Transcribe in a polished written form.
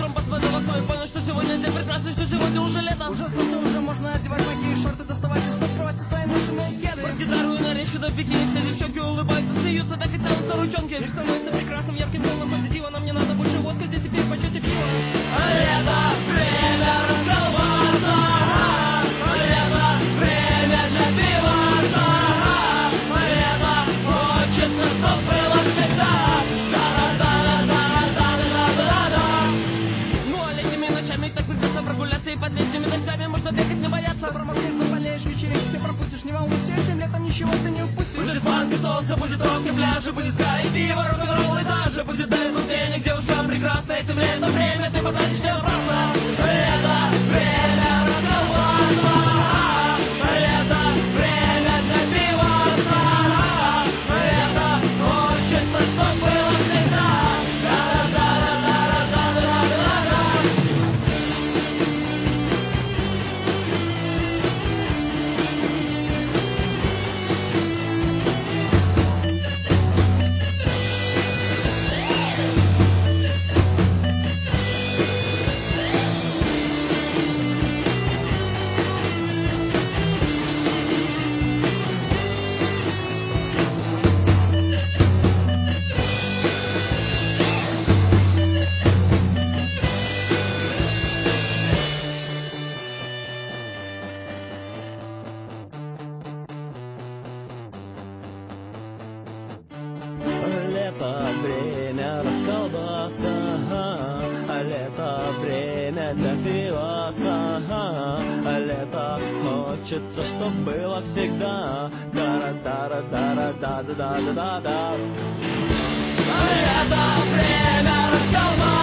утром посмотрел в окно и понял, что сегодня день прекрасный, что сегодня уже лето. Уже солнце, уже можно одевать плохие шорты, доставать из-под кровати свои ношеные кеды. Под гитару и на речь до бикини все девчонки улыбаются, смеются, так и тянутся ручонки. Мир становится прекрасным, ярким, полным позитива. Нам не надо больше водки, здесь теперь почете пиво. Лето, время расколбаса. Лето, время для пива. Лето, хочется, чтоб было всегда. Ну а летними ночами так прекрасно прогуляться, и под летними дождями можно бегать, не бояться. Промокнешь, заболеешь, вечеринки все пропустишь, не волнуйся, этим летом ничего ты не упустишь. Будет фанк и солнце, будет рок и пляжи, будет скай и пиво, рок-н-ролл и даже будет день денег, девушка прекрасна, этим летом время ты потратишь не напрасно. Лето, время расколбаса. Лето, время для пива. Лето, хочется, чтоб было всегда. Лето, время расколбаса. Лето, время для пива. Лето, хочется, чтоб было всегда. Дара-дара-дара-да-да-да-да-да-да. Лето, время расколбаса.